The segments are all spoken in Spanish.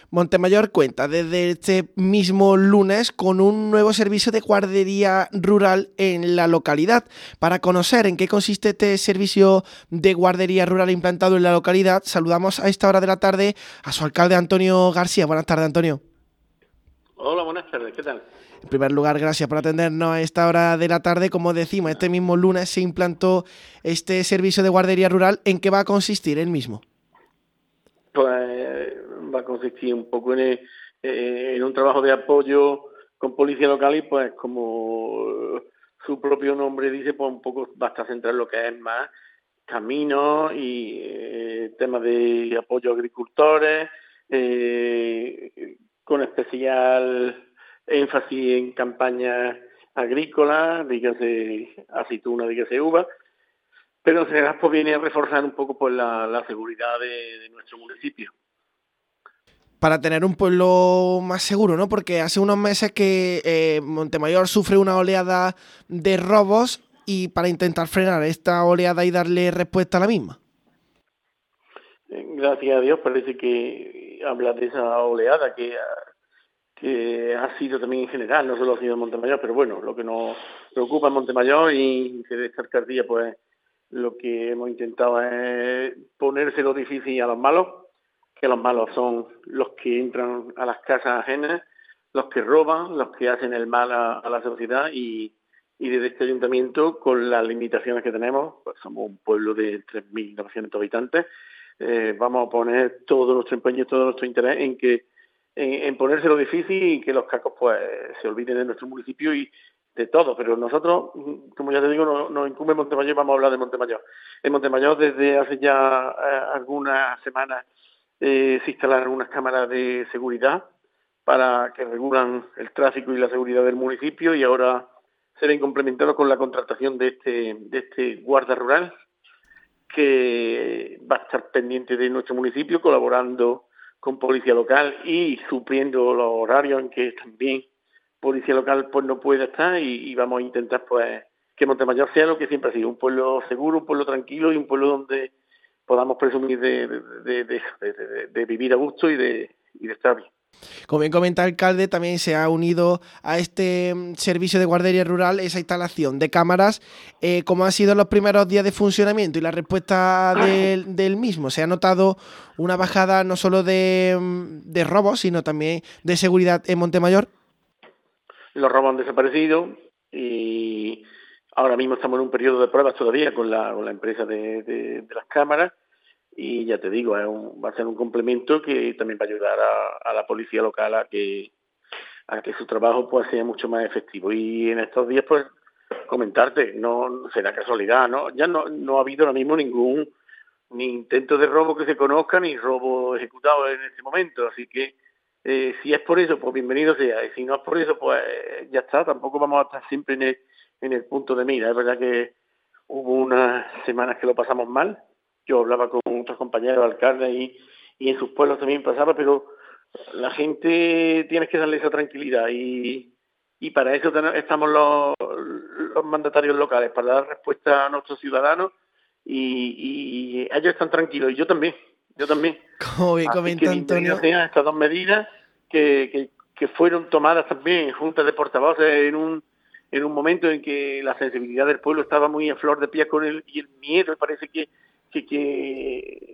Montemayor cuenta desde este mismo lunes con un nuevo servicio de guardería rural en la localidad. Para conocer en qué consiste este servicio de guardería rural implantado en la localidad, saludamos a esta hora de la tarde a su alcalde Antonio García. Buenas tardes, Antonio. Hola, buenas tardes, ¿qué tal? En primer lugar, gracias por atendernos a esta hora de la tarde. Como decimos, este mismo lunes se implantó este servicio de guardería rural. ¿En qué va a consistir el mismo? Pues va a consistir un poco en un trabajo de apoyo con policía local y pues como su propio nombre dice, pues un poco va a estar centrado en lo que es más caminos y temas de apoyo a agricultores, con especial énfasis en campañas agrícolas, dígase aceituna, dígase uva. Pero en general pues viene a reforzar un poco pues la seguridad de nuestro municipio. Para tener un pueblo más seguro, ¿no? Porque hace unos meses que Montemayor sufre una oleada de robos y para intentar frenar esta oleada y darle respuesta a la misma. Gracias a Dios parece que habla de esa oleada que ha sido también en general, no solo ha sido en Montemayor, pero bueno, lo que nos preocupa en Montemayor y de esta alcaldía pues lo que hemos intentado es ponérselo difícil a los malos, que los malos son los que entran a las casas ajenas, los que roban, los que hacen el mal a la sociedad y desde este ayuntamiento, con las limitaciones que tenemos, pues somos un pueblo de 3.900 habitantes, vamos a poner todo nuestro empeño, todo nuestro interés en ponérselo difícil y que los cacos pues se olviden de nuestro municipio y de todo, pero nosotros, como ya te digo, nos incumbe Montemayor y vamos a hablar de Montemayor. En Montemayor desde hace ya algunas semanas se instalaron unas cámaras de seguridad para que regulan el tráfico y la seguridad del municipio y ahora se ven complementados con la contratación de este guarda rural que va a estar pendiente de nuestro municipio, colaborando con policía local y supliendo los horarios en que también policía local pues no puede estar y vamos a intentar pues que Montemayor sea lo que siempre ha sido, un pueblo seguro, un pueblo tranquilo y un pueblo donde podamos presumir de vivir a gusto y de estar bien. Como bien comenta el alcalde, también se ha unido a este servicio de guardería rural esa instalación de cámaras. ¿Cómo han sido los primeros días de funcionamiento y la respuesta del mismo? ¿Se ha notado una bajada no solo de robos, sino también de seguridad en Montemayor? Los robos han desaparecido y ahora mismo estamos en un periodo de pruebas todavía con la empresa de las cámaras y ya te digo, va a ser un complemento que también va a ayudar a la policía local a que su trabajo pues sea mucho más efectivo. Y en estos días pues comentarte, no será casualidad, ¿no? Ya no ha habido ahora mismo ni intento de robo que se conozca, ni robo ejecutado en este momento, así que si es por eso, pues bienvenido sea, y si no es por eso, pues ya está, tampoco vamos a estar siempre en el punto de mira. Es verdad que hubo unas semanas que lo pasamos mal, yo hablaba con otros compañeros alcaldes y en sus pueblos también pasaba, pero la gente tienes que darle esa tranquilidad y para eso estamos los mandatarios locales, para dar respuesta a nuestros ciudadanos y ellos están tranquilos y yo también. Como bien Así que comenta bienvenidas Antonio, sean estas dos medidas que fueron tomadas también en juntas de portavoces en un momento en que la sensibilidad del pueblo estaba muy a flor de piel con y el miedo, parece que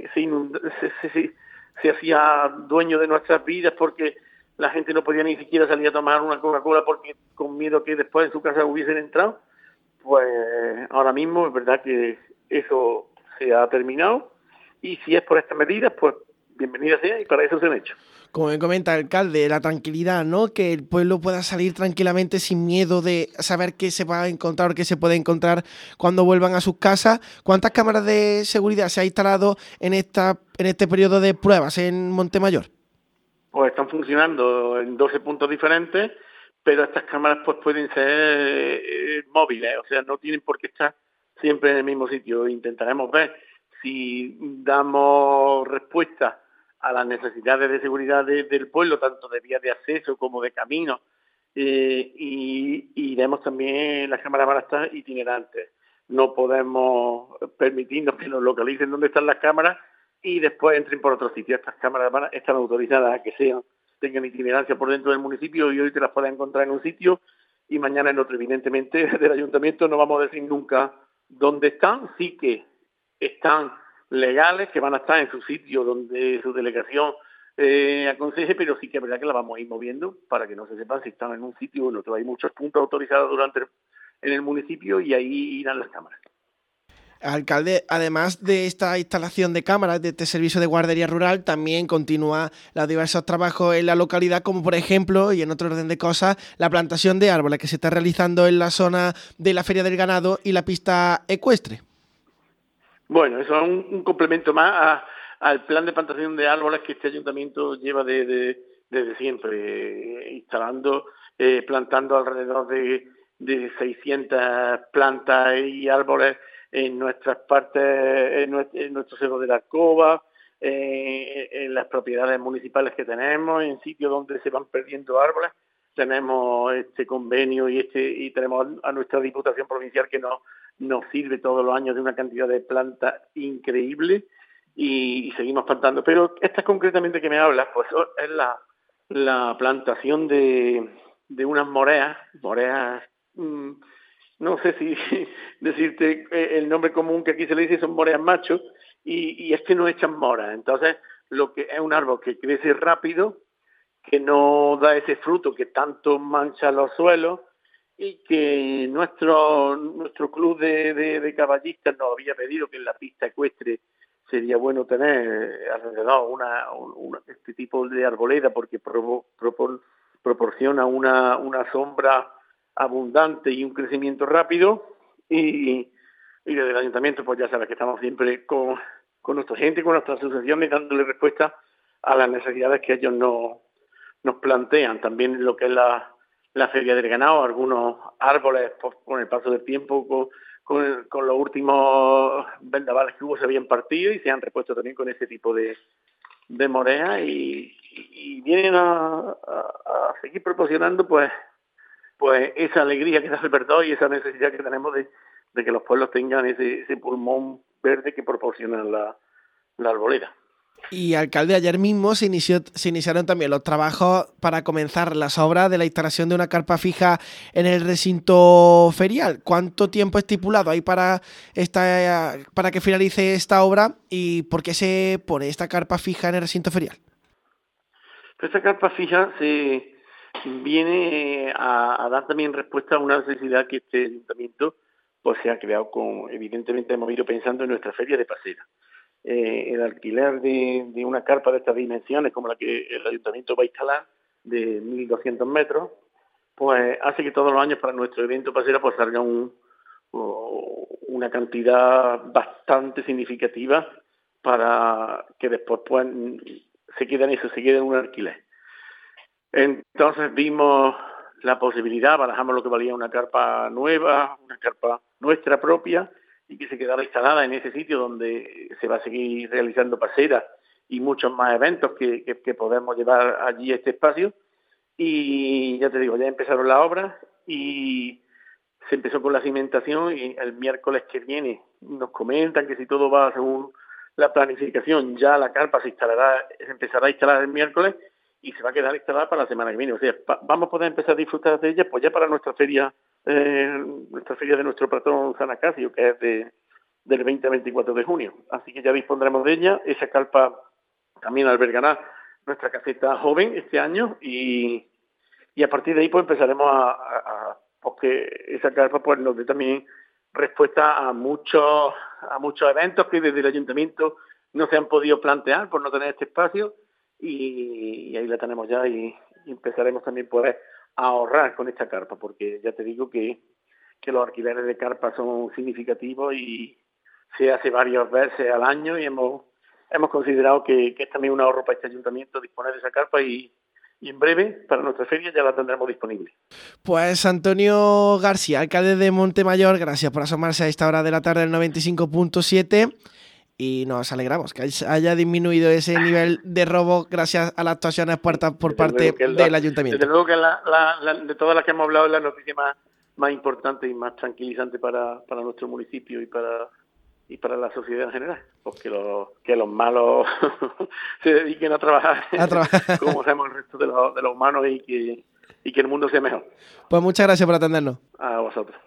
se hacía dueño de nuestras vidas porque la gente no podía ni siquiera salir a tomar una Coca-Cola porque con miedo que después en su casa hubiesen entrado. Pues ahora mismo es verdad que eso se ha terminado y si es por estas medidas, pues bienvenida sea y para eso se han hecho. como bien comenta el alcalde, la tranquilidad, ¿no? Que el pueblo pueda salir tranquilamente sin miedo de saber qué se va a encontrar o qué se puede encontrar cuando vuelvan a sus casas. ¿Cuántas cámaras de seguridad se ha instalado en este periodo de pruebas en Montemayor? Pues están funcionando en 12 puntos diferentes, pero estas cámaras pues pueden ser móviles, o sea, no tienen por qué estar siempre en el mismo sitio. Intentaremos ver si damos respuesta a las necesidades de seguridad del pueblo, tanto de vías de acceso como de caminos, y vemos también las cámaras van a estar itinerantes. No podemos permitirnos que nos localicen dónde están las cámaras y después entren por otro sitio. Estas cámaras están autorizadas a que tengan itinerancia por dentro del municipio y hoy te las puedes encontrar en un sitio y mañana en otro. Evidentemente, del ayuntamiento no vamos a decir nunca dónde están, sí que están legales, que van a estar en su sitio donde su delegación aconseje, pero sí que es verdad que la vamos a ir moviendo para que no se sepan si están en un sitio o en otro. Hay muchos puntos autorizados en el municipio y ahí irán las cámaras. Alcalde, además de esta instalación de cámaras, de este servicio de guardería rural, también continúa los diversos trabajos en la localidad, como por ejemplo, y en otro orden de cosas, la plantación de árboles que se está realizando en la zona de la Feria del Ganado y la pista ecuestre. Bueno, eso es un complemento más al plan de plantación de árboles que este ayuntamiento lleva desde siempre, plantando alrededor de 600 plantas y árboles en nuestras partes, en nuestro cerro de la Alcoba, en las propiedades municipales que tenemos, en sitios donde se van perdiendo árboles. Tenemos este convenio y tenemos a nuestra Diputación Provincial que nos sirve todos los años de una cantidad de plantas increíble y seguimos plantando. Pero esta concretamente que me hablas, pues es la plantación de unas moreas, no sé si decirte el nombre común que aquí se le dice, son moreas machos, y es que no echan moras. Entonces, lo que es un árbol que crece rápido, que no da ese fruto que tanto mancha los suelos, y que nuestro club de caballistas nos había pedido que en la pista ecuestre sería bueno tener alrededor este tipo de arboleda porque proporciona una sombra abundante y un crecimiento rápido y desde el ayuntamiento pues ya sabes que estamos siempre con nuestra gente, con nuestras asociaciones dándole respuesta a las necesidades que ellos nos plantean. También lo que es la Feria del Ganado, algunos árboles pues, con el paso del tiempo, con los últimos vendavales que hubo se habían partido y se han repuesto también con ese tipo de morea y vienen a seguir proporcionando pues esa alegría que da el verdor y esa necesidad que tenemos de que los pueblos tengan ese pulmón verde que proporciona la arboleda. Y alcalde, ayer mismo se iniciaron también los trabajos para comenzar las obras de la instalación de una carpa fija en el recinto ferial. ¿Cuánto tiempo estipulado hay para que finalice esta obra y por qué se pone esta carpa fija en el recinto ferial? Esta carpa fija se viene a dar también respuesta a una necesidad que este ayuntamiento pues se ha creado evidentemente hemos ido pensando en nuestra feria de pasera. El alquiler de una carpa de estas dimensiones como la que el ayuntamiento va a instalar de 1.200 metros, pues hace que todos los años para nuestro evento pasera pues salga una cantidad bastante significativa para que después pues, se quede en un alquiler. Entonces vimos la posibilidad, barajamos lo que valía una carpa nueva, una carpa nuestra propia, y que se quedara instalada en ese sitio donde se va a seguir realizando paseras y muchos más eventos que podemos llevar allí a este espacio. Y ya te digo, ya empezaron las obras y se empezó con la cimentación y el miércoles que viene nos comentan que si todo va según la planificación, ya la carpa se empezará a instalar el miércoles y se va a quedar instalada para la semana que viene. O sea, vamos a poder empezar a disfrutar de ella pues ya para nuestra feria de nuestro patrón San Acacio, que es del 20 al 24 de junio. Así que ya dispondremos de ella. Esa carpa también albergará nuestra caseta joven este año y a partir de ahí pues empezaremos porque esa carpa pues nos dé también respuesta a muchos eventos que desde el ayuntamiento no se han podido plantear por no tener este espacio y ahí la tenemos ya y empezaremos también pues a ahorrar con esta carpa, porque ya te digo que los alquileres de carpa son significativos y se hace varias veces al año y hemos considerado que es también un ahorro para este ayuntamiento disponer de esa carpa y en breve para nuestra feria ya la tendremos disponible. Pues Antonio García, alcalde de Montemayor, gracias por asomarse a esta hora de la tarde del 95.7 y nos alegramos que haya disminuido ese nivel de robo gracias a las actuaciones puertas por parte del ayuntamiento. Desde luego que de todas las que hemos hablado es la noticia más importante y más tranquilizante para nuestro municipio y para para la sociedad en general, porque que los malos se dediquen a trabajar, como hacemos el resto de los humanos y que el mundo sea mejor. Pues muchas gracias por atendernos. A vosotros.